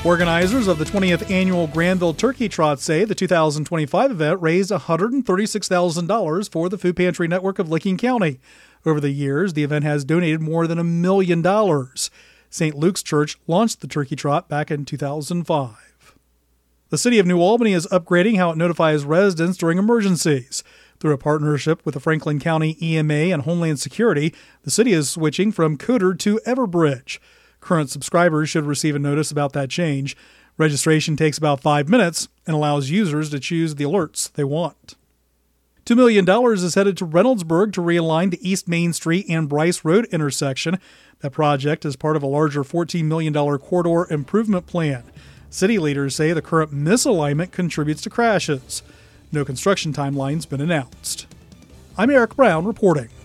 Organizers of the 20th Annual Granville Turkey Trot say the 2025 event raised $136,000 for the Food Pantry Network of Licking County. Over the years, the event has donated more than $1 million. St. Luke's Church launched the Turkey Trot back in 2005. The City of New Albany is upgrading how it notifies residents during emergencies. Through a partnership with the Franklin County EMA and Homeland Security, the city is switching from Coder to Everbridge. Current subscribers should receive a notice about that change. Registration takes about 5 minutes and allows users to choose the alerts they want. $2 million is headed to Reynoldsburg to realign the East Main Street and Bryce Road intersection. That project is part of a larger $14 million corridor improvement plan. City leaders say the current misalignment contributes to crashes. No construction timeline's been announced. I'm Eric Brown reporting.